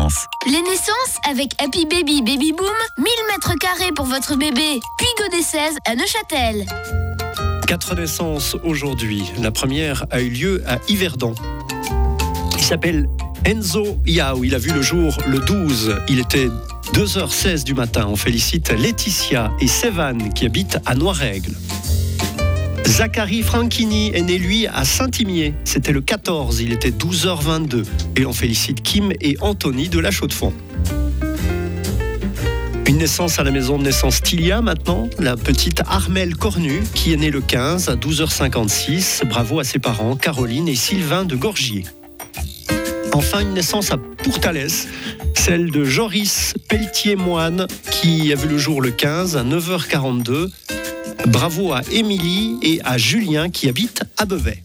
naissances. Les naissances avec Happy Baby Baby Boom, 1000 mètres carrés pour votre bébé. Puis Godet 16 à Neuchâtel. 4 naissances aujourd'hui. La première a eu lieu à Yverdon. Il s'appelle Enzo Yao. Il a vu le jour le 12. Il était 2h16 du matin. On félicite Laetitia et Sévan qui habitent à Noiraigle. Zachary Franchini est né, lui, à Saint-Imier. C'était le 14, il était 12h22. Et on félicite Kim et Anthony de la Chaux-de-Fonds. Une naissance à la maison de naissance Tilia maintenant, la petite Armelle Cornu qui est née le 15 à 12h56. Bravo à ses parents, Caroline et Sylvain de Gorgier. Enfin, une naissance à Pourtalès, celle de Joris Pelletier-Moine qui a vu le jour le 15 à 9h42. Bravo à Émilie et à Julien qui habitent à Beauvais.